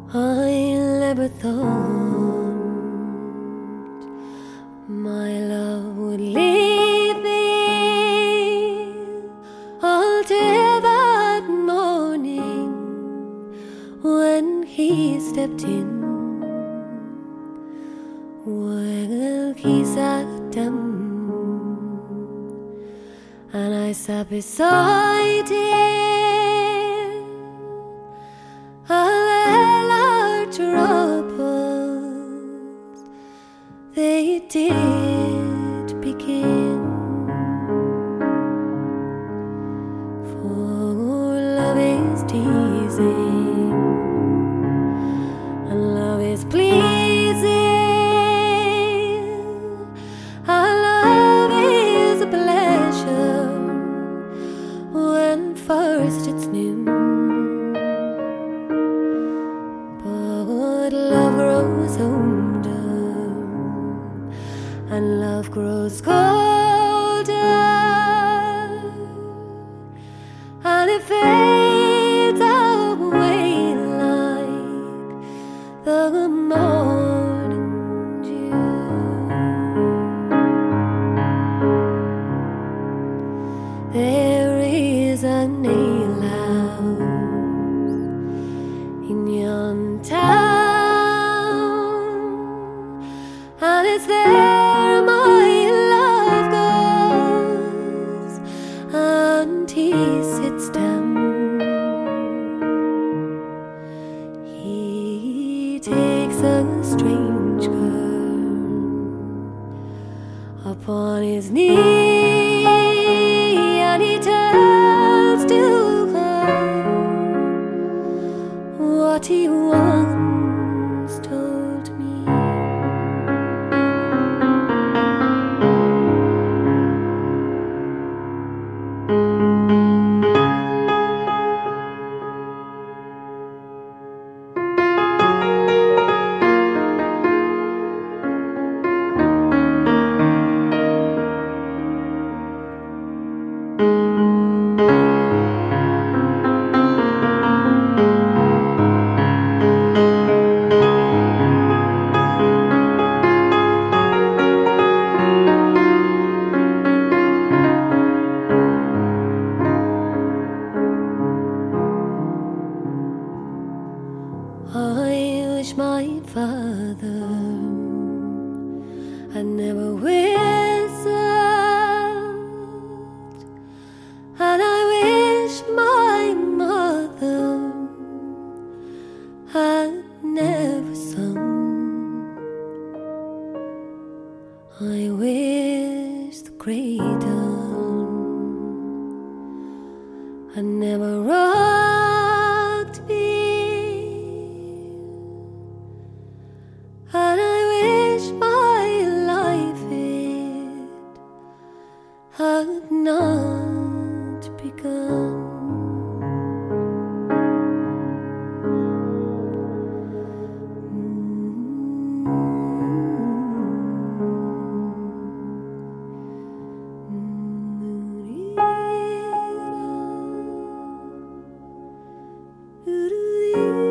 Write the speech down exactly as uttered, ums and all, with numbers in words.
I never thought my love would leave me until that morning when he stepped in. Well, he sat down and I sat beside him. All our troubles, they did begin. For love is teasing and love is pleasing. Our love is a pleasure when first it's new. But love grows older and love grows colder, and it fades away like the morning dew. There is an alehouse in yon town, and it's there my love goes, and he sits down. He takes a strange girl upon his knee, and he tells to her what he once told me. I wish my father had never whistled, and I wish my mother had never sung. I wish the cradle had never rocked me, and I wish my life it had not begun. Mm-hmm.